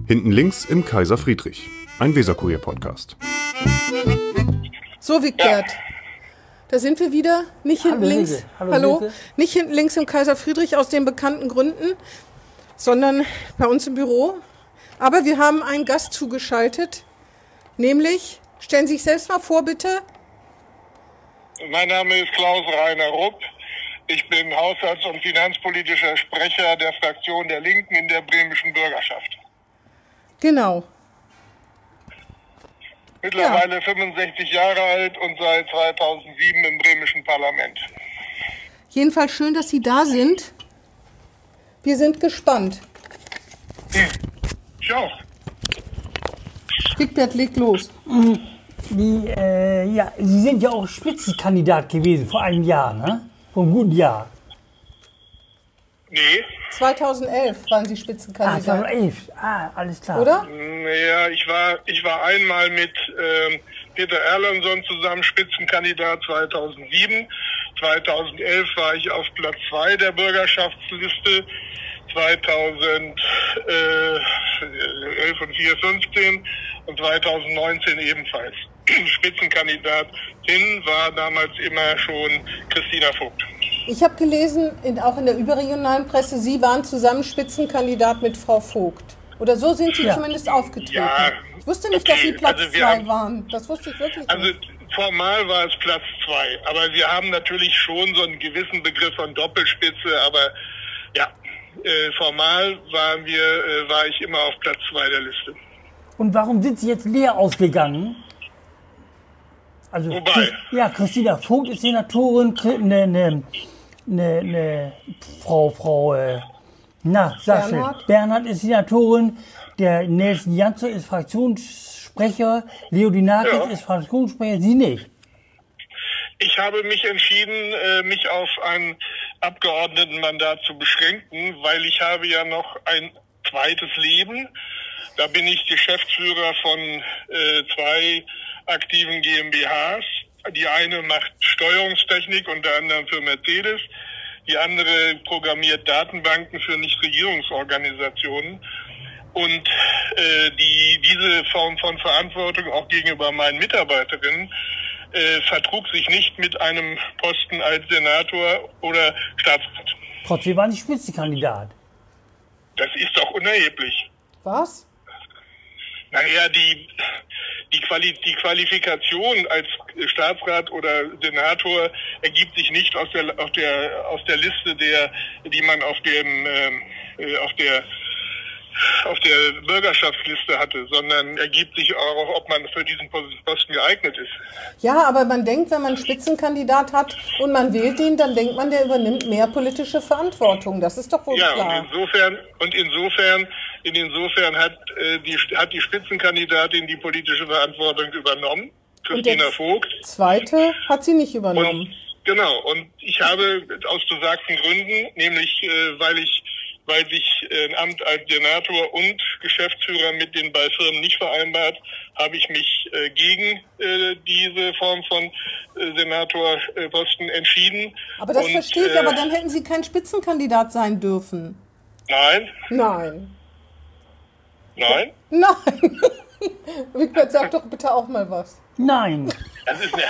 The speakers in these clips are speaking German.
Hinten links im Kaiser Friedrich, ein Weserkurier-Podcast. So, Wigbert, da sind wir wieder, nicht hinten links. Hallo, nicht hinten links im Kaiser Friedrich aus den bekannten Gründen, sondern bei uns im Büro. Aber wir haben einen Gast zugeschaltet, nämlich, stellen Sie sich selbst mal vor, bitte. Mein Name ist Klaus-Rainer Rupp. Ich bin haushalts- und finanzpolitischer Sprecher der Fraktion der Linken in der bremischen Bürgerschaft. Genau. Mittlerweile 65 Jahre alt und seit 2007 im bremischen Parlament. Jedenfalls schön, dass Sie da sind. Wir sind gespannt. Ich auch. Wigbert, leg los. Sie sind ja auch Spitzenkandidat gewesen vor einem Jahr, ne? Vor einem guten Jahr. Nee. 2011 waren Sie Spitzenkandidat. 2011, alles klar. Oder? Naja, ich war einmal mit Peter Erlandson zusammen Spitzenkandidat 2007. 2011 war ich auf Platz 2 der Bürgerschaftsliste. 2011 und 2015 und 2019 ebenfalls. Spitzenkandidatin war damals immer schon Christina Vogt. Ich habe gelesen, auch in der überregionalen Presse, Sie waren zusammen Spitzenkandidat mit Frau Vogt. Oder so sind Sie zumindest aufgetreten. Ja, ich wusste nicht, dass Sie Platz 2 waren. Das wusste ich wirklich nicht. Also formal war es Platz 2. Aber wir haben natürlich schon so einen gewissen Begriff von Doppelspitze. Aber ja, formal war ich immer auf Platz 2 der Liste. Und warum sind Sie jetzt leer ausgegangen? Also, wobei? Christina Vogt ist Senatorin, Bernhard ist Senatorin, der Nelson Janzer ist Fraktionssprecher, Leo Dinakis ist Fraktionssprecher, Sie nicht. Ich habe mich entschieden, mich auf ein Abgeordnetenmandat zu beschränken, weil ich habe ja noch ein zweites Leben. Da bin ich Geschäftsführer von 2 aktiven GmbHs. Die eine macht Steuerungstechnik, unter anderem für Mercedes. Die andere programmiert Datenbanken für Nichtregierungsorganisationen. Und diese Form von Verantwortung auch gegenüber meinen Mitarbeiterinnen vertrug sich nicht mit einem Posten als Senator oder Staatsrat. Trotzdem waren Sie Spitzenkandidat. Das ist doch unerheblich. Was? Naja, die Qualifikation als Staatsrat oder Senator ergibt sich nicht aus der Liste die man auf der Bürgerschaftsliste hatte, sondern ergibt sich auch, ob man für diesen Posten geeignet ist. Ja, aber man denkt, wenn man einen Spitzenkandidat hat und man wählt ihn, dann denkt man, der übernimmt mehr politische Verantwortung. Das ist doch wohl klar. Ja, und insofern hat die Spitzenkandidatin die politische Verantwortung übernommen, Christina Vogt. Zweite hat sie nicht übernommen. Und ich habe aus besagten Gründen, nämlich weil sich ein Amt als Senator und Geschäftsführer mit den beiden Firmen nicht vereinbart, habe ich mich gegen diese Form von Senatorposten entschieden. Aber das verstehe ich, aber dann hätten Sie kein Spitzenkandidat sein dürfen. Nein. Nein. Nein? Nein. Wigbert, sag doch bitte auch mal was. Nein. Das ist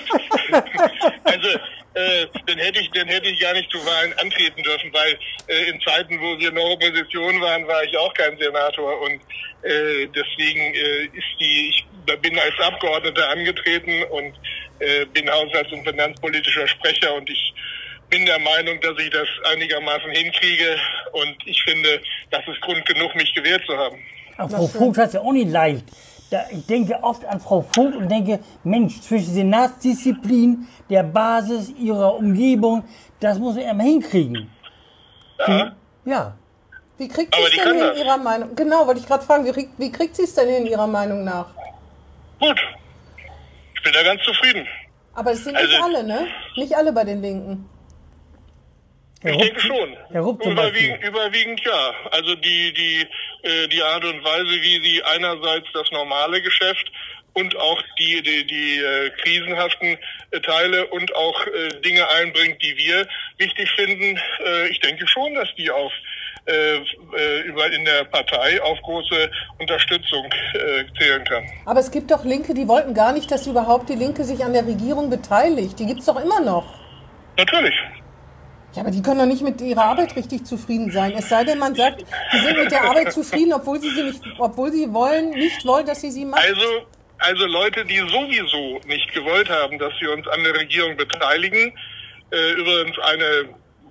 dann hätte ich gar nicht zu Wahlen antreten dürfen, weil in Zeiten, wo wir noch Opposition waren, war ich auch kein Senator und deswegen ich bin als Abgeordneter angetreten und bin haushalts- und finanzpolitischer Sprecher und ich bin der Meinung, dass ich das einigermaßen hinkriege und ich finde, das ist Grund genug, mich gewählt zu haben. Aber Frau Vogt hat es ja auch nicht leicht. Ich denke oft an Frau Vogt und denke, Mensch, zwischen Senatsdisziplin, der Basis ihrer Umgebung, das muss man immer hinkriegen. Ja. Wie kriegt sie es denn in Ihrer Meinung? Genau, wollte ich gerade fragen, wie kriegt sie es denn in Ihrer Meinung nach? Gut. Ich bin da ganz zufrieden. Aber es sind nicht alle, ne? Nicht alle bei den Linken. Ich denke schon. Überwiegend ja. Also die Art und Weise, wie sie einerseits das normale Geschäft und auch die krisenhaften Teile und auch Dinge einbringt, die wir wichtig finden. Ich denke schon, dass die auf in der Partei auf große Unterstützung zählen kann. Aber es gibt doch Linke, die wollten gar nicht, dass überhaupt die Linke sich an der Regierung beteiligt. Die gibt es doch immer noch. Natürlich. Ja, aber die können doch nicht mit ihrer Arbeit richtig zufrieden sein. Es sei denn, man sagt, die sind mit der Arbeit zufrieden, obwohl sie nicht wollen, dass sie sie machen. Also Leute, die sowieso nicht gewollt haben, dass wir uns an der Regierung beteiligen, übrigens eine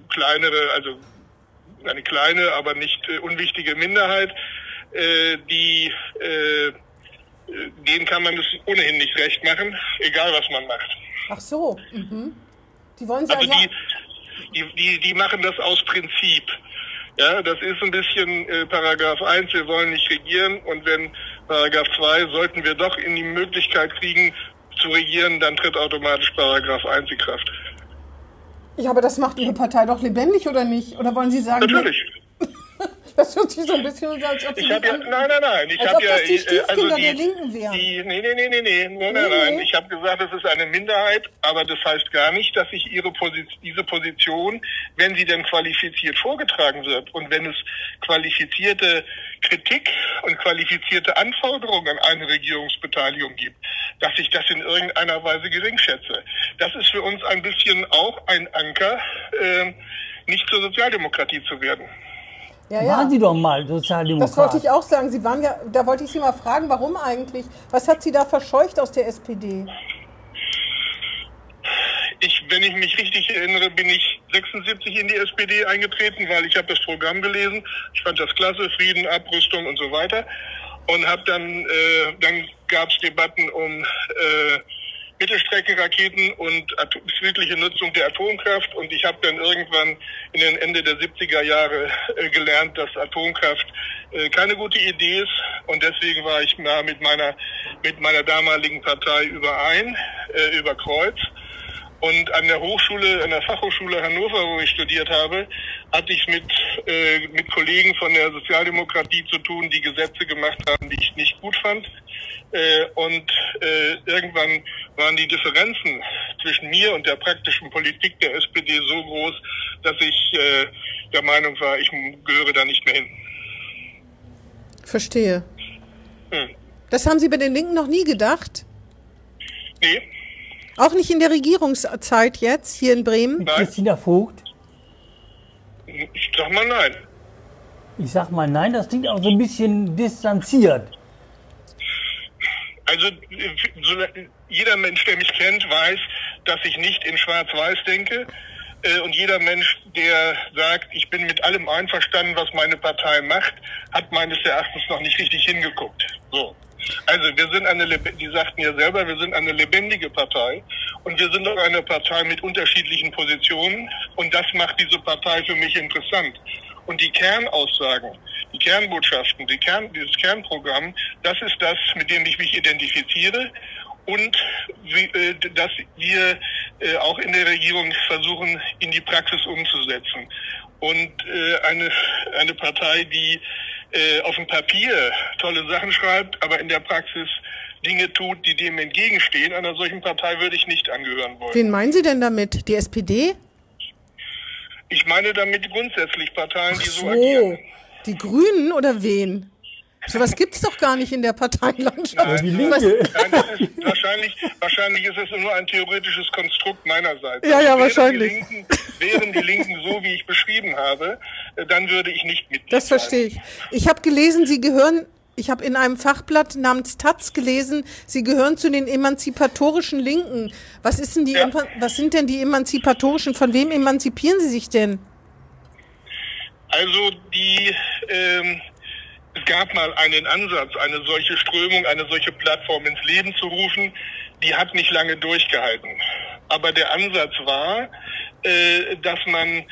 kleine, aber nicht unwichtige Minderheit, denen kann man es ohnehin nicht recht machen, egal was man macht. Ach so, Die wollen sie also die machen das aus Prinzip. Ja, das ist ein bisschen Paragraph 1, wir wollen nicht regieren, und wenn Paragraph 2, sollten wir doch in die Möglichkeit kriegen zu regieren, dann tritt automatisch Paragraph 1 in Kraft. Ja, aber das macht Ihre Partei doch lebendig, oder nicht? Oder wollen Sie sagen... Natürlich. Das hört sich so ein bisschen an, als ob Sie... Nein. Als ob das die Stiefkinder der Linken wären. Nein. Ich habe gesagt, es ist eine Minderheit, aber das heißt gar nicht, dass ich diese Position, wenn sie denn qualifiziert vorgetragen wird und wenn es qualifizierte Kritik und qualifizierte Anforderungen an eine Regierungsbeteiligung gibt, dass ich das in irgendeiner Weise geringschätze. Das ist für uns ein bisschen auch ein Anker, nicht zur Sozialdemokratie zu werden. Ja. Waren Sie doch mal Sozialdemokrat. Das wollte ich auch sagen. Sie waren ja, da wollte ich Sie mal fragen, warum eigentlich? Was hat Sie da verscheucht aus der SPD? Wenn ich mich richtig erinnere, bin ich 76 in die SPD eingetreten, weil ich habe das Programm gelesen. Ich fand das klasse, Frieden, Abrüstung und so weiter. Und habe dann gab es Debatten um Mittelstreckenraketen und friedliche Nutzung der Atomkraft, und ich habe dann irgendwann in den Ende der 70er Jahre gelernt, dass Atomkraft keine gute Idee ist, und deswegen war ich mal mit meiner damaligen Partei über Kreuz. Und an der Fachhochschule Hannover, wo ich studiert habe, hatte ich mit Kollegen von der Sozialdemokratie zu tun, die Gesetze gemacht haben, die ich nicht gut fand. Und irgendwann waren die Differenzen zwischen mir und der praktischen Politik der SPD so groß, dass ich der Meinung war, ich gehöre da nicht mehr hin. Verstehe. Das haben Sie bei den Linken noch nie gedacht? Nee. Auch nicht in der Regierungszeit jetzt, hier in Bremen? Nein. Christina Vogt? Ich sag mal nein. Ich sag mal nein, das klingt auch so ein bisschen distanziert. Also jeder Mensch, der mich kennt, weiß, dass ich nicht in Schwarz-Weiß denke. Und jeder Mensch, der sagt, ich bin mit allem einverstanden, was meine Partei macht, hat meines Erachtens noch nicht richtig hingeguckt. So. Also die sagten ja selber, wir sind eine lebendige Partei, und wir sind auch eine Partei mit unterschiedlichen Positionen, und das macht diese Partei für mich interessant. Und die Kernaussagen, die Kernbotschaften, dieses Kernprogramm, das ist das, mit dem ich mich identifiziere, und dass wir auch in der Regierung versuchen, in die Praxis umzusetzen. Und eine Partei, die auf dem Papier tolle Sachen schreibt, aber in der Praxis Dinge tut, die dem entgegenstehen, einer solchen Partei würde ich nicht angehören wollen. Wen meinen Sie denn damit? Die SPD? Ich meine damit grundsätzlich Parteien, die so agieren. Die Grünen oder wen? Sowas gibt's doch gar nicht in der Parteienlandschaft. Nein, die Linke. Wahrscheinlich ist es nur ein theoretisches Konstrukt meinerseits. Ja, wahrscheinlich. Wären die Linken so, wie ich beschrieben habe, dann würde ich nicht Mitglied Das verstehe ich. Ich habe gelesen, ich habe in einem Fachblatt namens Taz gelesen, Sie gehören zu den emanzipatorischen Linken. Was sind denn die emanzipatorischen? Von wem emanzipieren Sie sich denn? Also es gab mal einen Ansatz, eine solche Strömung, eine solche Plattform ins Leben zu rufen, die hat nicht lange durchgehalten. Aber der Ansatz war, dass man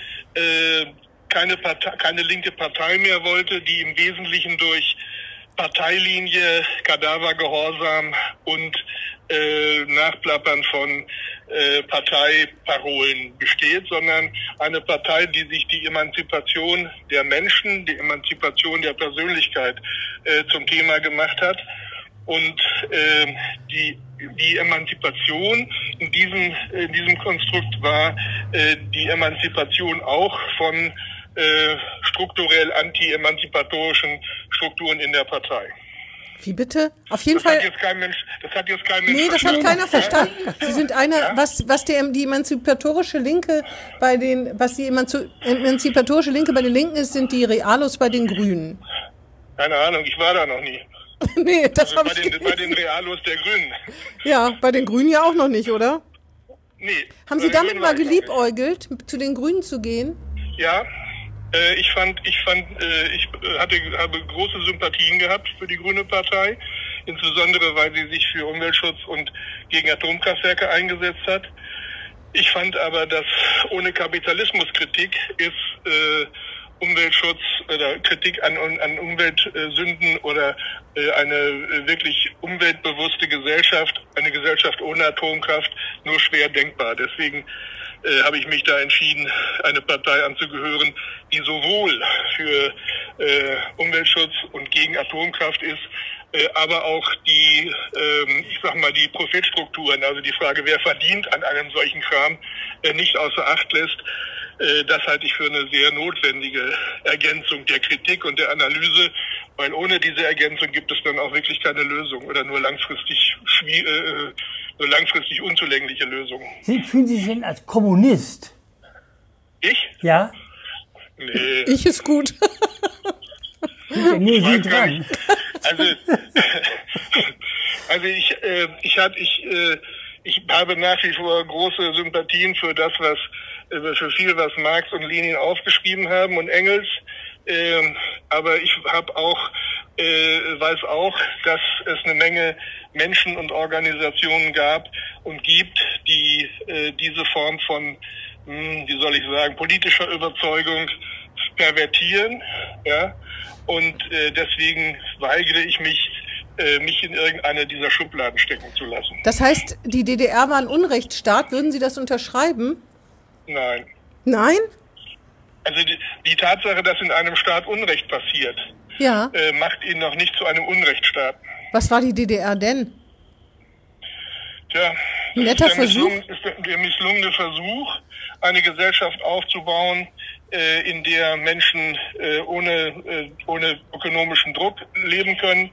keine linke Partei mehr wollte, die im Wesentlichen durch Parteilinie, Kadavergehorsam und Nachplappern von Parteiparolen besteht, sondern eine Partei, die sich die Emanzipation der Menschen, die Emanzipation der Persönlichkeit zum Thema gemacht hat. Und die Emanzipation in diesem Konstrukt war die Emanzipation auch von strukturell anti-emanzipatorischen Strukturen in der Partei. Wie bitte? Auf jeden Fall. Das hat jetzt kein Mensch Nee, das hat keiner verstanden. Sie sind was die emanzipatorische Linke was die emanzipatorische Linke bei den Linken ist, sind die Realos bei den Grünen. Keine Ahnung, ich war da noch nie. Nee, das habe ich bei den Realos der Grünen. Ja, bei den Grünen ja auch noch nicht, oder? Nee. Haben Sie damit mal geliebäugelt, zu den Grünen zu gehen? Ja. Ich habe große Sympathien gehabt für die Grüne Partei, insbesondere weil sie sich für Umweltschutz und gegen Atomkraftwerke eingesetzt hat. Ich fand aber, dass ohne Kapitalismuskritik ist Umweltschutz oder Kritik an Umweltsünden oder eine wirklich umweltbewusste Gesellschaft, eine Gesellschaft ohne Atomkraft, nur schwer denkbar. Deswegen habe ich mich da entschieden, eine Partei anzugehören, die sowohl für Umweltschutz und gegen Atomkraft ist, aber auch die Profitstrukturen, also die Frage, wer verdient an einem solchen Kram, nicht außer Acht lässt. Das halte ich für eine sehr notwendige Ergänzung der Kritik und der Analyse, weil ohne diese Ergänzung gibt es dann auch wirklich keine Lösung oder nur langfristig unzulängliche Lösungen. Fühlen Sie sich denn als Kommunist? Ich? Ja. Nee. Ich ist gut. Nee, Sie dran. Ich habe nach wie vor große Sympathien für das, für viel, was Marx und Lenin aufgeschrieben haben und Engels. Aber ich weiß auch, dass es eine Menge Menschen und Organisationen gab und gibt, die diese Form von, politischer Überzeugung pervertieren, ja. Und deswegen weigere ich mich in irgendeine dieser Schubladen stecken zu lassen. Das heißt, die DDR war ein Unrechtsstaat. Würden Sie das unterschreiben? Nein. Nein? Also die Tatsache, dass in einem Staat Unrecht passiert, ja, macht ihn noch nicht zu einem Unrechtsstaat. Was war die DDR denn? Tja, ein netter Versuch? Ist der misslungene Versuch, eine Gesellschaft aufzubauen, in der Menschen ohne ökonomischen Druck leben können.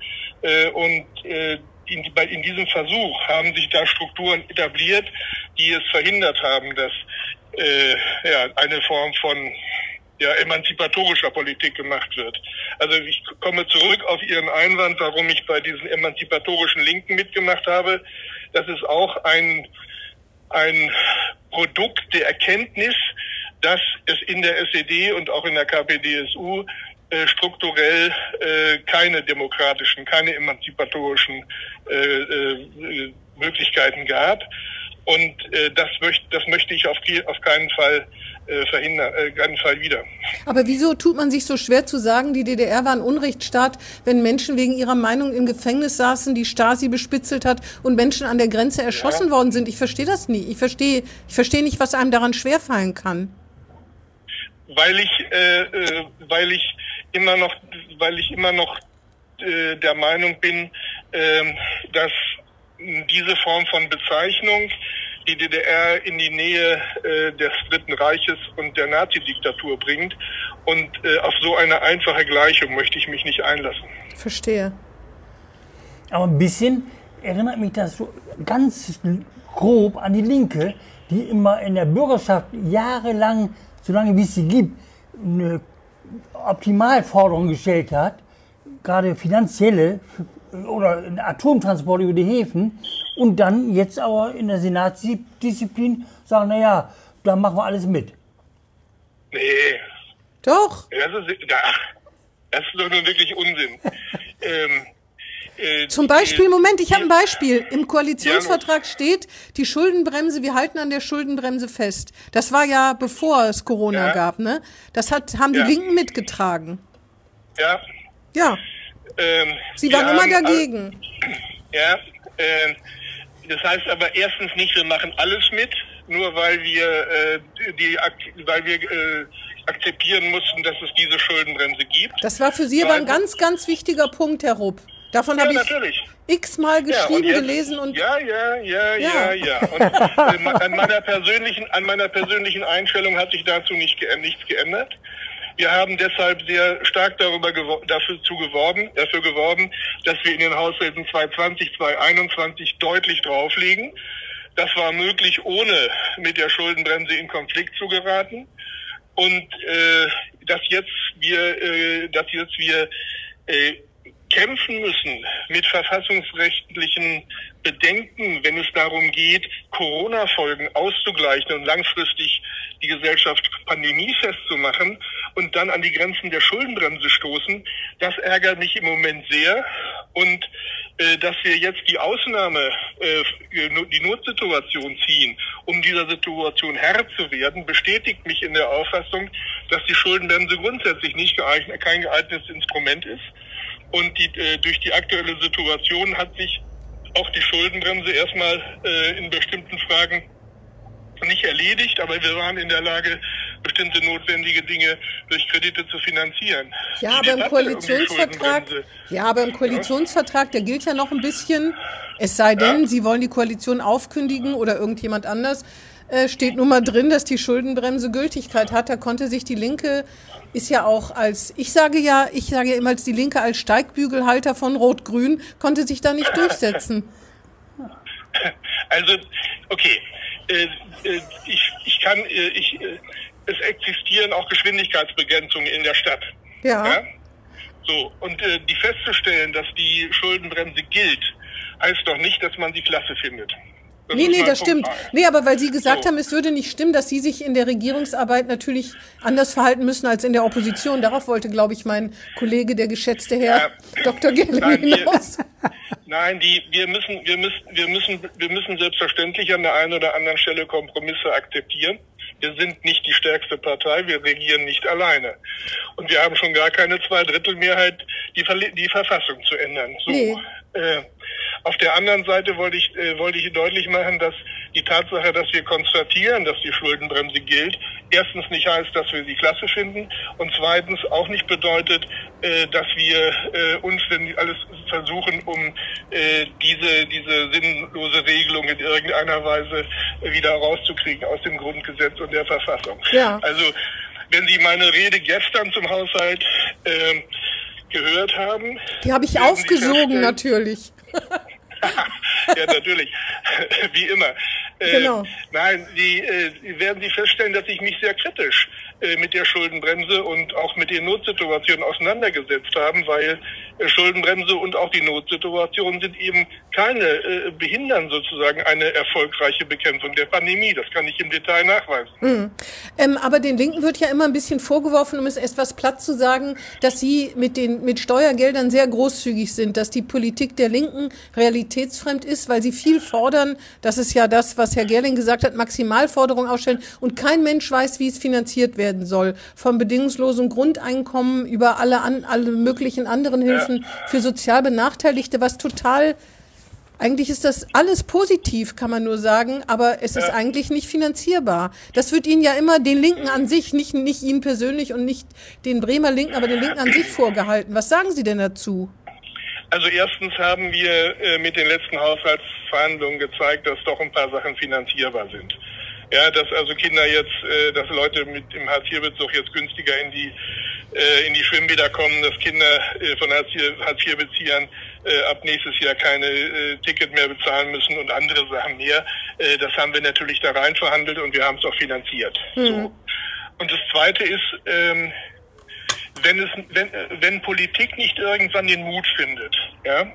In diesem Versuch haben sich da Strukturen etabliert, die es verhindert haben, dass eine Form von emanzipatorischer Politik gemacht wird. Also ich komme zurück auf Ihren Einwand, warum ich bei diesen emanzipatorischen Linken mitgemacht habe. Das ist auch ein Produkt der Erkenntnis, dass es in der SED und auch in der KPDSU strukturell keine demokratischen, keine emanzipatorischen Möglichkeiten gab. Und das möchte ich auf keinen Fall verhindern, keinen Fall wieder. Aber wieso tut man sich so schwer zu sagen, die DDR war ein Unrechtsstaat, wenn Menschen wegen ihrer Meinung im Gefängnis saßen, die Stasi bespitzelt hat und Menschen an der Grenze erschossen worden sind? Ich verstehe das nie. Ich verstehe nicht, was einem daran schwerfallen kann. Weil ich immer noch der Meinung bin, dass diese Form von Bezeichnung die DDR in die Nähe des Dritten Reiches und der Nazi-Diktatur bringt. Und auf so eine einfache Gleichung möchte ich mich nicht einlassen. Verstehe. Aber ein bisschen erinnert mich das so ganz grob an die Linke, die immer in der Bürgerschaft jahrelang, solange wie es sie gibt, eine Optimalforderung gestellt hat, gerade finanzielle oder Atomtransport über die Häfen, und dann jetzt aber in der Senatsdisziplin sagen, naja, da machen wir alles mit. Nee. Doch. Das ist doch nun wirklich Unsinn. Zum Beispiel, Moment, ich habe ein Beispiel. Im Koalitionsvertrag steht, die Schuldenbremse, wir halten an der Schuldenbremse fest. Das war ja bevor es Corona gab, ne? Das haben die Linken mitgetragen. Ja. Ja. Sie waren immer dagegen. Das heißt aber erstens nicht, wir machen alles mit, nur weil wir akzeptieren mussten, dass es diese Schuldenbremse gibt. Das war für Sie aber ein ganz, ganz wichtiger Punkt, Herr Rupp. Davon habe ich x-mal geschrieben, gelesen und... Ja. Und an meiner persönlichen Einstellung hat sich dazu nichts geändert. Wir haben deshalb sehr stark dafür geworben, dass wir in den Haushalten 2020, 2021 deutlich drauflegen. Das war möglich, ohne mit der Schuldenbremse in Konflikt zu geraten. Und dass jetzt wir kämpfen müssen mit verfassungsrechtlichen Bedenken, wenn es darum geht, Corona-Folgen auszugleichen und langfristig die Gesellschaft pandemiefest zu machen und dann an die Grenzen der Schuldenbremse stoßen, das ärgert mich im Moment sehr. Und dass wir jetzt die Notsituation ziehen, um dieser Situation Herr zu werden, bestätigt mich in der Auffassung, dass die Schuldenbremse grundsätzlich kein geeignetes Instrument ist. Und durch die aktuelle Situation hat sich auch die Schuldenbremse erstmal in bestimmten Fragen nicht erledigt, aber wir waren in der Lage, bestimmte notwendige Dinge durch Kredite zu finanzieren. Ja, aber im Koalitionsvertrag, der gilt ja noch ein bisschen, es sei denn, Sie wollen die Koalition aufkündigen oder irgendjemand anders, steht nun mal drin, dass die Schuldenbremse Gültigkeit hat. Da konnte sich die Linke, ist ja auch ich sage ja immer als die Linke als Steigbügelhalter von Rot-Grün, konnte sich da nicht durchsetzen. Also, okay. Es existieren auch Geschwindigkeitsbegrenzungen in der Stadt. Ja. So, und die festzustellen, dass die Schuldenbremse gilt, heißt doch nicht, dass man sie klasse findet. Das stimmt. Nee, aber weil Sie gesagt haben, es würde nicht stimmen, dass Sie sich in der Regierungsarbeit natürlich anders verhalten müssen als in der Opposition. Darauf wollte, glaube ich, mein Kollege, der geschätzte Herr Dr. Gerling hinaus. Wir müssen selbstverständlich an der einen oder anderen Stelle Kompromisse akzeptieren. Wir sind nicht die stärkste Partei, wir regieren nicht alleine. Und wir haben schon gar keine Zweidrittelmehrheit, die Verfassung zu ändern. So. Nee. Auf der anderen Seite wollte ich deutlich machen, dass die Tatsache, dass wir konstatieren, dass die Schuldenbremse gilt, erstens nicht heißt, dass wir sie klasse finden und zweitens auch nicht bedeutet, dass wir uns denn alles versuchen, um diese sinnlose Regelung in irgendeiner Weise wieder rauszukriegen aus dem Grundgesetz und der Verfassung. Ja. Also wenn Sie meine Rede gestern zum Haushalt gehört haben. Die habe ich aufgesogen, natürlich. Ja, natürlich. Wie immer. Genau. Nein, werden Sie feststellen, dass ich mich sehr kritisch mit der Schuldenbremse und auch mit den Notsituationen auseinandergesetzt haben, weil Schuldenbremse und auch die Notsituation sind eben behindern sozusagen eine erfolgreiche Bekämpfung der Pandemie. Das kann ich im Detail nachweisen. Aber den Linken wird ja immer ein bisschen vorgeworfen, um es etwas platt zu sagen, dass sie mit Steuergeldern sehr großzügig sind, dass die Politik der Linken realitätsfremd ist, weil sie viel fordern. Das ist ja das, was Herr Gerling gesagt hat, Maximalforderungen aufstellen und kein Mensch weiß, wie es finanziert werden soll. Vom bedingungslosen Grundeinkommen über alle möglichen anderen Hilfen für sozial Benachteiligte, was total, eigentlich ist das alles positiv, kann man nur sagen, aber es ist eigentlich nicht finanzierbar. Das wird Ihnen ja immer den Linken an sich, nicht Ihnen persönlich und nicht den Bremer Linken, aber den Linken an sich vorgehalten. Was sagen Sie denn dazu? Also erstens haben wir mit den letzten Haushaltsverhandlungen gezeigt, dass doch ein paar Sachen finanzierbar sind. Ja, dass also Kinder jetzt, dass Leute mit dem Hartz-IV-Bezug jetzt günstiger in die Schwimmbäder kommen, dass Kinder von Hartz-IV-Beziehern ab nächstes Jahr keine Ticket mehr bezahlen müssen und andere Sachen mehr. Das haben wir natürlich da rein verhandelt und wir haben es auch finanziert. So. Und das Zweite ist, wenn Politik nicht irgendwann den Mut findet, ja,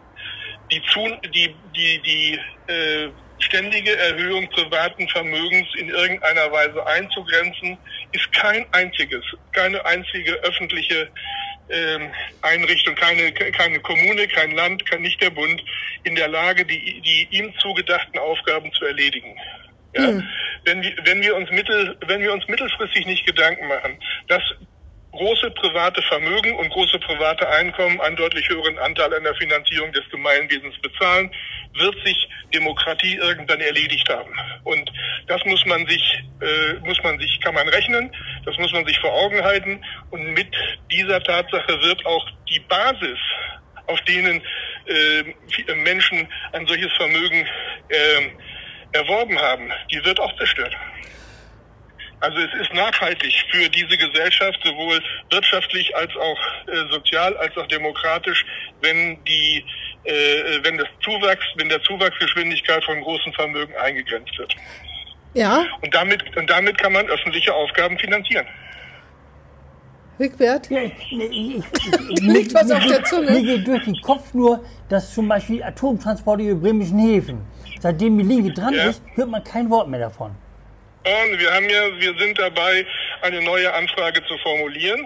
die ständige Erhöhung privaten Vermögens in irgendeiner Weise einzugrenzen, ist keine einzige öffentliche Einrichtung, keine Kommune, kein Land, nicht der Bund in der Lage, die ihm zugedachten Aufgaben zu erledigen. Ja? Wenn wir uns mittelfristig nicht Gedanken machen, dass große private Vermögen und große private Einkommen einen deutlich höheren Anteil an der Finanzierung des Gemeinwesens bezahlen, wird sich Demokratie irgendwann erledigt haben. Und das kann man rechnen, das muss man sich vor Augen halten. Und mit dieser Tatsache wird auch die Basis, auf denen Menschen ein solches Vermögen erworben haben, die wird auch zerstört. Also es ist nachhaltig für diese Gesellschaft, sowohl wirtschaftlich als auch sozial, als auch demokratisch, wenn der Zuwachsgeschwindigkeit von großen Vermögen eingegrenzt wird. Ja. Und damit kann man öffentliche Aufgaben finanzieren. Wigbert? Ja, Liegt was auf der Zunge? Mir geht durch den Kopf nur, dass zum Beispiel Atomtransporte über bremischen Häfen, seitdem die Linke dran ist, hört man kein Wort mehr davon. Und wir sind dabei, eine neue Anfrage zu formulieren.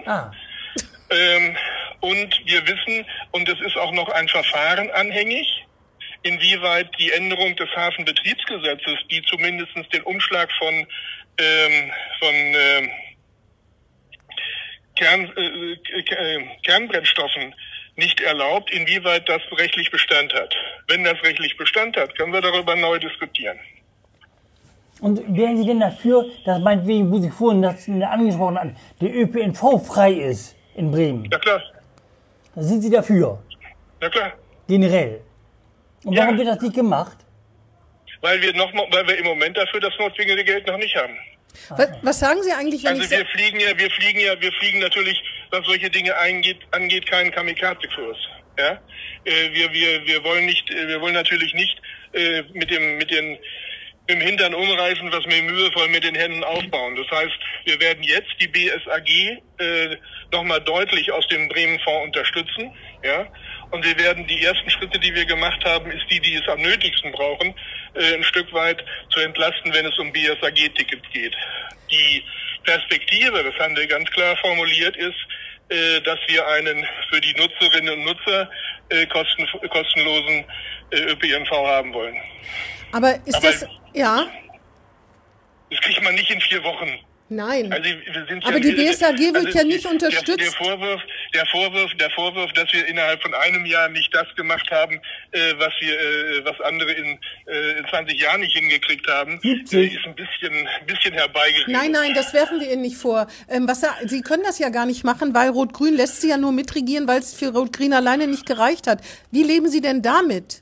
Und wir wissen, und es ist auch noch ein Verfahren anhängig, inwieweit die Änderung des Hafenbetriebsgesetzes, die zumindest den Umschlag von Kernbrennstoffen nicht erlaubt, inwieweit das rechtlich Bestand hat. Wenn das rechtlich Bestand hat, können wir darüber neu diskutieren. Und wären Sie denn dafür, dass meinetwegen, wo Sie vorhin das angesprochen hatten, der ÖPNV frei ist in Bremen? Ja klar. Sind Sie dafür? Ja klar. Generell. Und warum wird das nicht gemacht? Weil wir im Moment dafür das notwendige Geld noch nicht haben. Was sagen Sie eigentlich, wenn Also wir fliegen natürlich, was solche Dinge angeht, keinen Kamikaze-Kurs. Ja? Wir wollen natürlich nicht mit dem Hintern umreißen, was wir mühevoll mit den Händen aufbauen. Das heißt, wir werden jetzt die BSAG nochmal deutlich aus dem Bremen-Fonds unterstützen. Ja? Und wir werden die ersten Schritte, die wir gemacht haben, ist die es am nötigsten brauchen, ein Stück weit zu entlasten, wenn es um BSAG-Tickets geht. Die Perspektive, das haben wir ganz klar formuliert, ist, dass wir einen für die Nutzerinnen und Nutzer kostenlosen ÖPNV haben wollen. Aber das, ja? Das kriegt man nicht in 4 Wochen. Nein. Also wir sind aber die BSAG wird ja nicht unterstützt. Der Vorwurf, dass wir innerhalb von einem Jahr nicht das gemacht haben, was andere in 20 Jahren nicht hingekriegt haben, ist ein bisschen herbeigeredet. Nein, das werfen wir Ihnen nicht vor. Sie können das ja gar nicht machen, weil Rot-Grün lässt Sie ja nur mitregieren, weil es für Rot-Grün alleine nicht gereicht hat. Wie leben Sie denn damit?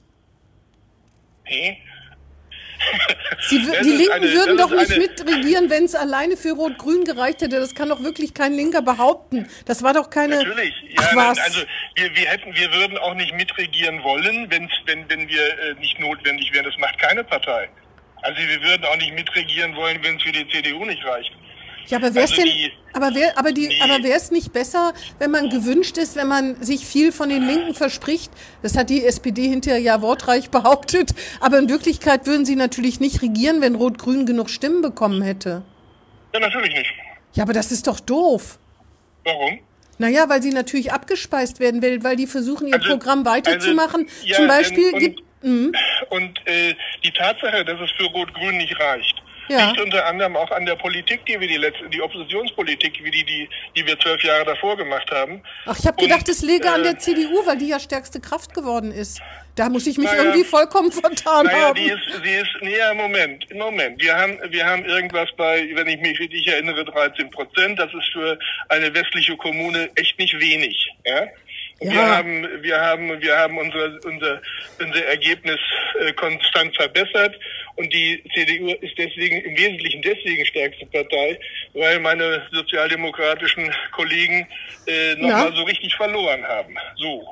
Die Linken würden doch nicht mitregieren, wenn es alleine für Rot-Grün gereicht hätte. Das kann doch wirklich kein Linker behaupten. Das war doch keine... Natürlich. Ja, Ach was. Also wir würden auch nicht mitregieren wollen, wenn wir nicht notwendig wären. Das macht keine Partei. Also wir würden auch nicht mitregieren wollen, wenn es für die CDU nicht reicht. Ja, aber wäre es nicht besser, wenn man gewünscht ist, wenn man sich viel von den Linken verspricht? Das hat die SPD hinterher ja wortreich behauptet. Aber in Wirklichkeit würden sie natürlich nicht regieren, wenn Rot-Grün genug Stimmen bekommen hätte. Ja, natürlich nicht. Ja, aber das ist doch doof. Warum? Naja, weil sie natürlich abgespeist werden, weil die versuchen, ihr Programm weiterzumachen. Ja, zum Beispiel die Tatsache, dass es für Rot-Grün nicht reicht, liegt unter anderem auch an der Politik, die Oppositionspolitik, die wir 12 Jahre davor gemacht haben. Ach, ich habe gedacht, es läge an der CDU, weil die ja stärkste Kraft geworden ist. Da muss ich mich irgendwie vollkommen vertan haben. Moment. Wir haben irgendwas bei, wenn ich mich richtig erinnere, 13%. Das ist für eine westliche Kommune echt nicht wenig. Ja? Ja. Wir haben unser Ergebnis konstant verbessert und die CDU ist im Wesentlichen deswegen stärkste Partei, weil meine sozialdemokratischen Kollegen nochmal so richtig verloren haben. So.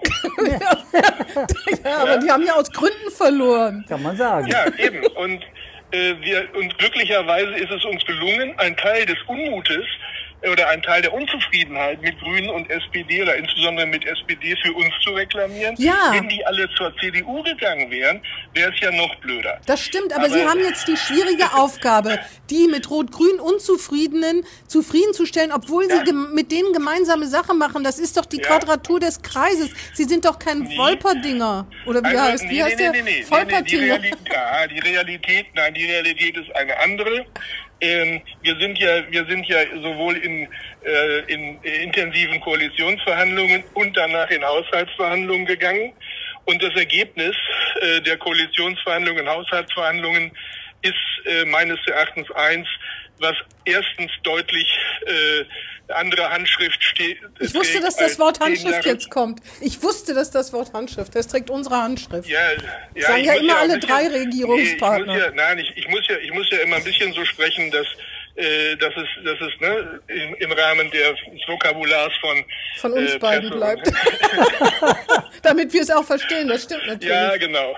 Aber die haben ja aus Gründen verloren. Kann man sagen. Ja, eben. Und glücklicherweise ist es uns gelungen, einen Teil des Unmutes oder einen Teil der Unzufriedenheit mit Grünen und SPD oder insbesondere mit SPD für uns zu reklamieren. Ja. Wenn die alle zur CDU gegangen wären, wäre es ja noch blöder. Das stimmt, aber Sie haben jetzt die schwierige Aufgabe, die mit Rot-Grün Unzufriedenen zufriedenzustellen, obwohl Sie mit denen gemeinsame Sache machen. Das ist doch die Quadratur des Kreises. Sie sind doch kein Wolperdinger. Oder wie heißt der? Volpertinger. Die Realität ist eine andere. Wir sind ja sowohl in intensiven Koalitionsverhandlungen und danach in Haushaltsverhandlungen gegangen. Und das Ergebnis der Koalitionsverhandlungen, Haushaltsverhandlungen ist meines Erachtens eins, was erstens deutlich andere Handschrift steht. Ich wusste, dass das Wort Handschrift jetzt kommt. Ich wusste, dass das Wort Handschrift, das trägt unsere Handschrift. Sagen ja immer alle drei Regierungspartner. Ich muss ja immer ein bisschen so sprechen, dass dass es ne, im Rahmen des Vokabulars von uns beiden bleibt. Damit wir es auch verstehen, das stimmt natürlich. Ja, genau.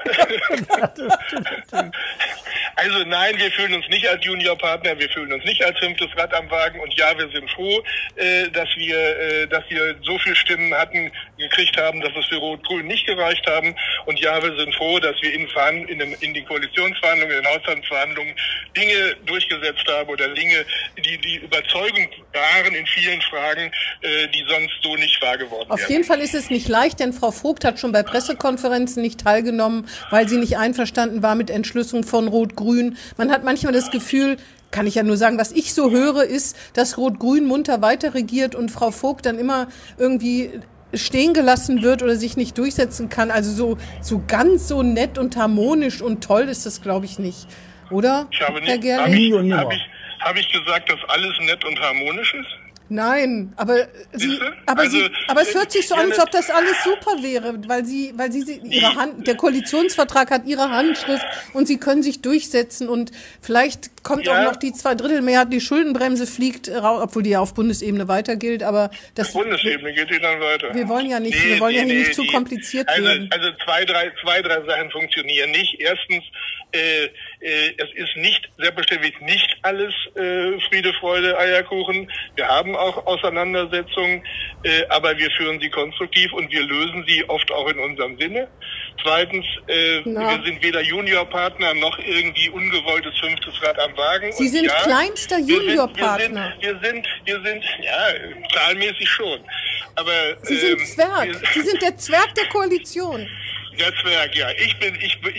Also nein, wir fühlen uns nicht als Juniorpartner, wir fühlen uns nicht als 5. Rad am Wagen und ja, wir sind froh, dass wir so viele Stimmen gekriegt haben, dass es für Rot-Grün nicht gereicht haben und ja, wir sind froh, dass wir in den Koalitionsverhandlungen, in den Haushaltsverhandlungen Dinge durchgesetzt haben oder Dinge, die überzeugend waren in vielen Fragen, die sonst so nicht wahr geworden wären. Auf jeden Fall ist es nicht leicht, denn Frau Vogt hat schon bei Pressekonferenzen nicht teilgenommen, weil sie nicht einverstanden war mit Entschlüssen von Rot-Grün. Man hat manchmal das Gefühl, kann ich ja nur sagen, was ich so höre, ist, dass Rot-Grün munter weiter regiert und Frau Vogt dann immer irgendwie stehen gelassen wird oder sich nicht durchsetzen kann. Also so ganz so nett und harmonisch und toll ist das, glaube ich, nicht. Oder? Habe ich gesagt, dass alles nett und harmonisch ist? Nein, aber es hört sich so an, als ob das alles super wäre, weil sie ihre Hand, der Koalitionsvertrag hat ihre Handschrift und sie können sich durchsetzen und vielleicht kommt auch noch die 2/3-Mehrheit, die Schuldenbremse fliegt raus, obwohl die ja auf Bundesebene weiter gilt, aber das Bundesebene geht die dann weiter. Wir wollen ja nicht, nicht zu kompliziert werden. Also zwei, drei Sachen funktionieren nicht. Erstens, es ist nicht, selbstverständlich nicht alles Friede, Freude, Eierkuchen. Wir haben auch Auseinandersetzungen, aber wir führen sie konstruktiv und wir lösen sie oft auch in unserem Sinne. Zweitens, wir sind weder Juniorpartner noch irgendwie ungewolltes 5. Rad am Wagen. Sie sind kleinster Juniorpartner. Wir sind, ja, zahlmäßig schon. Aber Sie sind Zwerg. Sie sind der Zwerg der Koalition. Der Zwerg, ja. Ich bin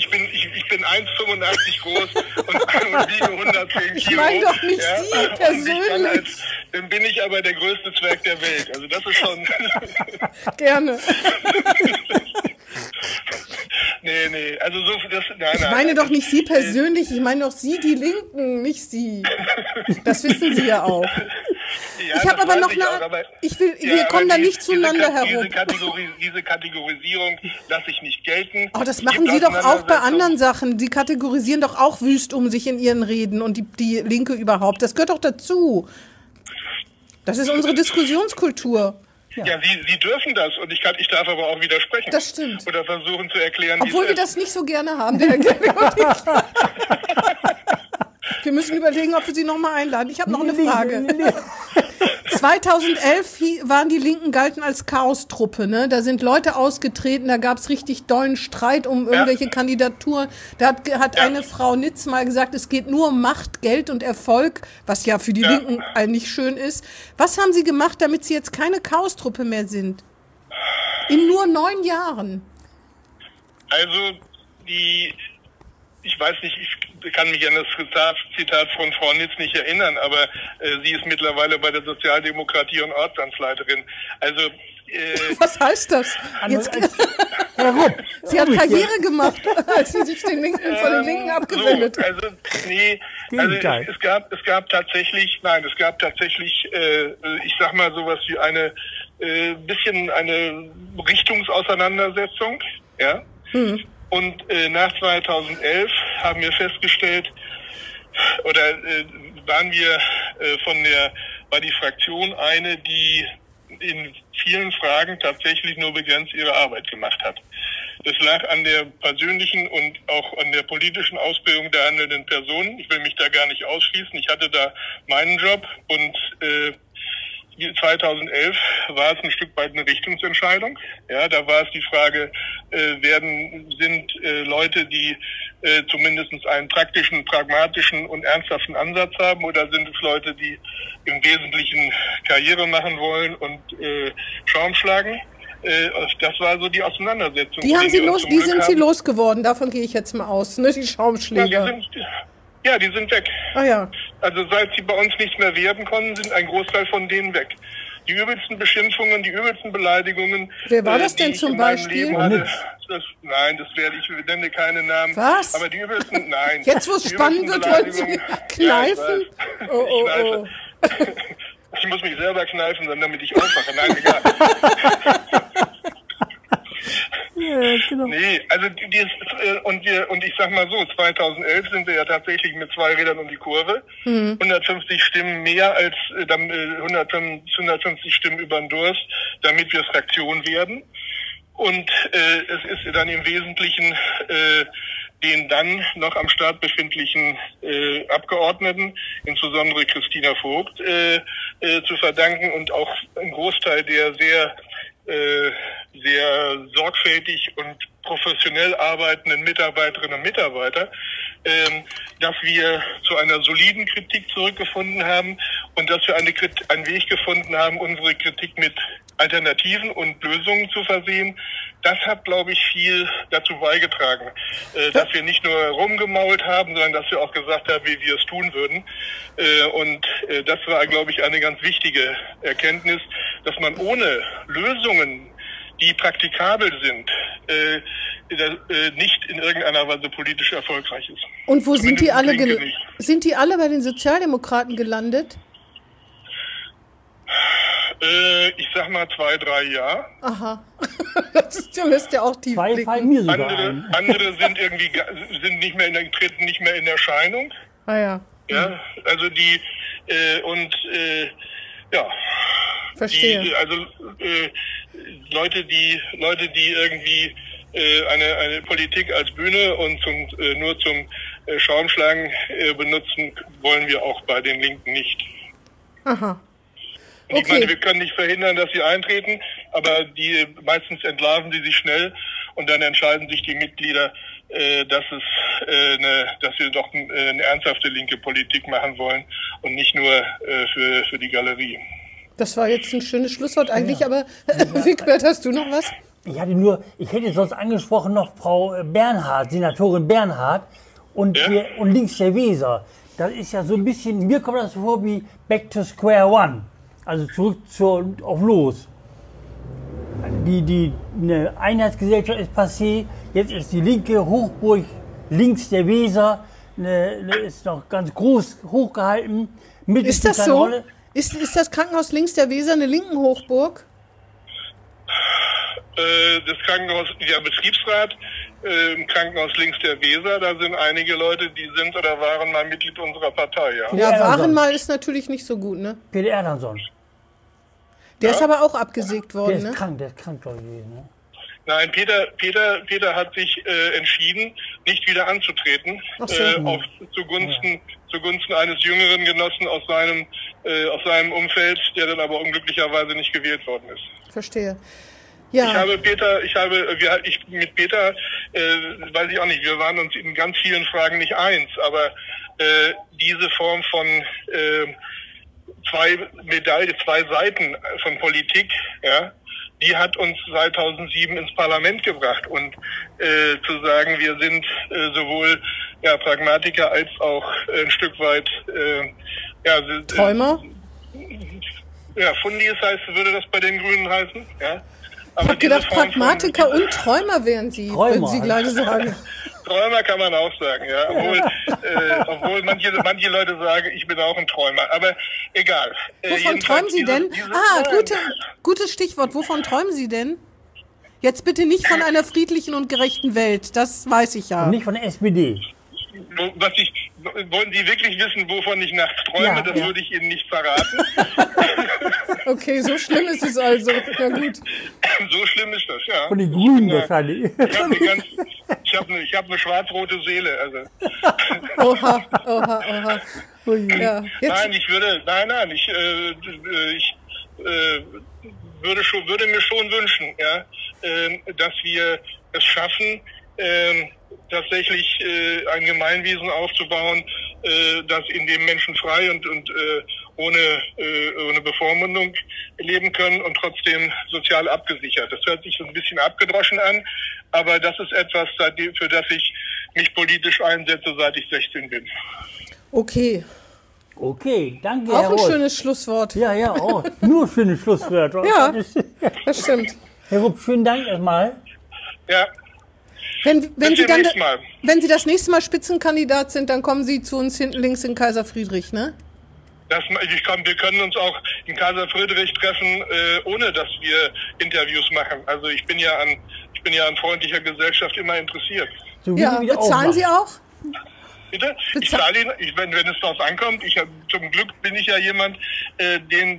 1,85 groß und wiege 110 Kilo. Ich meine doch nicht Sie persönlich. Dann bin ich aber der größte Zwerg der Welt. Also das ist schon... Gerne. Nee, also so... Ich meine doch nicht Sie persönlich, ich meine doch Sie, die Linken, nicht Sie. Das wissen Sie ja auch. Ja, ich habe aber noch wir kommen da nicht zueinander herum. Diese Kategorisierung lasse ich nicht gelten. Oh, das machen Sie doch auch bei anderen Sachen. Sie kategorisieren doch auch wüst um sich in Ihren Reden und die Linke überhaupt. Das gehört doch dazu. Das ist unsere Diskussionskultur. Ja, Sie dürfen das und ich darf aber auch widersprechen. Das stimmt. Oder versuchen zu erklären, obwohl wir das nicht so gerne haben, der Herr Gelling und ich. Wir müssen überlegen, ob wir Sie nochmal einladen. Ich habe noch eine Frage. 2011 waren die Linken galten als Chaostruppe, ne? Da sind Leute ausgetreten, da gab es richtig dollen Streit um irgendwelche Kandidaturen. Da hat eine Frau Nitz mal gesagt, es geht nur um Macht, Geld und Erfolg, was ja für die Linken eigentlich schön ist. Was haben Sie gemacht, damit Sie jetzt keine Chaostruppe mehr sind? In nur 9 Jahren. Also ich weiß nicht, ich kann mich an das Zitat von Frau Nitz nicht erinnern, aber sie ist mittlerweile bei der Sozialdemokratie und Ortsamtsleiterin. Also was heißt das? Warum? Sie hat Karriere gemacht, als sie sich von den Linken abgewendet hat. Es gab tatsächlich, ich sag mal sowas wie eine Richtungsauseinandersetzung, ja. Und nach 2011 haben wir festgestellt, oder war die Fraktion eine, die in vielen Fragen tatsächlich nur begrenzt ihre Arbeit gemacht hat. Das lag an der persönlichen und auch an der politischen Ausbildung der handelnden Personen. Ich will mich da gar nicht ausschließen. Ich hatte da meinen Job und 2011 war es ein Stück weit eine Richtungsentscheidung. Ja, da war es die Frage, sind Leute, die zumindest einen praktischen, pragmatischen und ernsthaften Ansatz haben, oder sind es Leute, die im Wesentlichen Karriere machen wollen und Schaum schlagen? Das war so die Auseinandersetzung. Die sind Sie losgeworden, davon gehe ich jetzt mal aus, ne? Die Schaumschläger. Ja, die sind weg. Ah ja. Also seit sie bei uns nichts mehr werden konnten, sind ein Großteil von denen weg. Die übelsten Beschimpfungen, die übelsten Beleidigungen. Wer war das denn zum Beispiel? Ich nenne keine Namen. Was? Aber die übelsten, nein. Jetzt, wo es spannend wird, wollen Sie kneifen? Ja, oh. Ich muss mich selber kneifen, damit ich aufwache. Nein, egal. genau. Nee, also und ich sag mal so, 2011 sind wir ja tatsächlich mit 2 Rädern um die Kurve. 150 Stimmen mehr als 150 Stimmen über den Durst, damit wir Fraktion werden. Und es ist dann im Wesentlichen den dann noch am Start befindlichen Abgeordneten, insbesondere Christina Vogt, zu verdanken und auch ein Großteil der sehr sorgfältig und professionell arbeitenden Mitarbeiterinnen und Mitarbeiter, dass wir zu einer soliden Kritik zurückgefunden haben und dass wir einen Weg gefunden haben, unsere Kritik mit Alternativen und Lösungen zu versehen. Das hat, glaube ich, viel dazu beigetragen, dass wir nicht nur rumgemault haben, sondern dass wir auch gesagt haben, wie wir es tun würden. Und das war, glaube ich, eine ganz wichtige Erkenntnis, dass man ohne Lösungen, die praktikabel sind, nicht in irgendeiner Weise politisch erfolgreich ist. Und wo sind die alle sind die alle bei den Sozialdemokraten gelandet? Ich sag mal 2, 3 Jahre. Aha. Du müsst ja auch tief blicken. Andere sind irgendwie treten nicht mehr in Erscheinung. Ah ja. Ja, also die ja. Verstehe. Leute, die irgendwie eine Politik als Bühne und nur zum Schaumschlagen benutzen, wollen wir auch bei den Linken nicht. Aha. Und ich meine, wir können nicht verhindern, dass sie eintreten, aber meistens entlarven sie sich schnell und dann entscheiden sich die Mitglieder, dass wir doch eine ernsthafte linke Politik machen wollen und nicht nur für die Galerie. Das war jetzt ein schönes Schlusswort eigentlich, ja. Aber Wigbert, hast du noch was? Ich hätte sonst angesprochen noch Frau Bernhard, Senatorin Bernhard und links der Weser. Das ist ja so ein bisschen, mir kommt das vor wie Back to Square One. Also zurück auf Los. Eine Einheitsgesellschaft ist passé, jetzt ist die linke Hochburg links der Weser, ist noch ganz groß hochgehalten. Ist das so? Ist das Krankenhaus links der Weser eine linken Hochburg? Das Krankenhaus, der Betriebsrat im Krankenhaus links der Weser, da sind einige Leute, die sind oder waren mal Mitglied unserer Partei, ja. Ja, waren mal ist natürlich nicht so gut, ne? Peter Erlandson. Der ist aber auch abgesägt worden, der ist krank gewesen, ne? Nein, Peter hat sich entschieden, nicht wieder anzutreten, zugunsten eines jüngeren Genossen aus seinem Umfeld, der dann aber unglücklicherweise nicht gewählt worden ist. Verstehe. Ja. Mit Peter, weiß ich auch nicht, wir waren uns in ganz vielen Fragen nicht eins, aber diese Form von zwei Seiten von Politik, ja, die hat uns 2007 ins Parlament gebracht und zu sagen, wir sind sowohl Pragmatiker als auch ein Stück weit Träumer? Fundis würde das bei den Grünen heißen, ja. Ich habe gedacht, Pragmatiker und Träumer wären Sie, würden Sie gleich sagen. Träumer kann man auch sagen, ja. Obwohl manche Leute sagen, ich bin auch ein Träumer. Aber egal. Wovon träumen Sie denn? Gutes Stichwort. Wovon träumen Sie denn? Jetzt bitte nicht von einer friedlichen und gerechten Welt. Das weiß ich ja. Und nicht von der SPD. Wollen Sie wirklich wissen, wovon ich nachts träume? Das würde ich Ihnen nicht verraten. Okay, so schlimm ist es also. Ja gut. So schlimm ist das, ja. Von den Grünen wahrscheinlich. Ich habe eine schwarz-rote Seele. Also. Oha. Ja, nein, ich würde mir schon wünschen, ja, dass wir es schaffen, tatsächlich ein Gemeinwesen aufzubauen, das in dem Menschen frei und ohne Bevormundung leben können und trotzdem sozial abgesichert. Das hört sich so ein bisschen abgedroschen an, aber das ist etwas, für das ich mich politisch einsetze, seit ich 16 bin. Okay, danke, auch Herr ein Roth. schönes Schlusswort. Ja, auch. Nur schöne Schlusswörter. Ja, das stimmt. Herr Rupp, schönen Dank erstmal. Ja. Wenn Sie das nächste Mal Spitzenkandidat sind, dann kommen Sie zu uns hinten links in Kaiser Friedrich, ne? Wir können uns auch in Kaiser Friedrich treffen, ohne dass wir Interviews machen. Also ich bin ja bin ja an freundlicher Gesellschaft immer interessiert. So Ja, bezahlen Sie auch? Bitte? Ich zahle ihn, wenn es darauf ankommt. Zum Glück bin ich ja jemand, der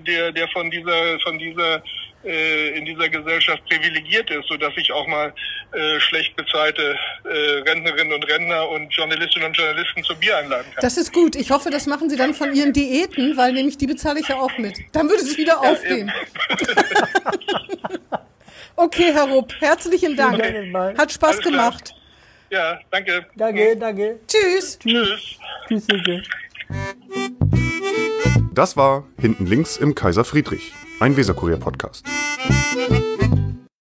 in dieser Gesellschaft privilegiert ist, sodass ich auch mal schlecht bezahlte Rentnerinnen und Rentner und Journalistinnen und Journalisten zu Bier einladen kann. Das ist gut. Ich hoffe, das machen Sie dann von Ihren Diäten, weil nämlich die bezahle ich ja auch mit. Dann würde es wieder aufgehen. Okay, Herr Rupp, herzlichen Dank. Hat Spaß gemacht. Ja, danke. Danke. Tschüss. Tschüss. Tschüss. Das war Hinten links im Kaiser Friedrich, ein Weserkurier-Podcast.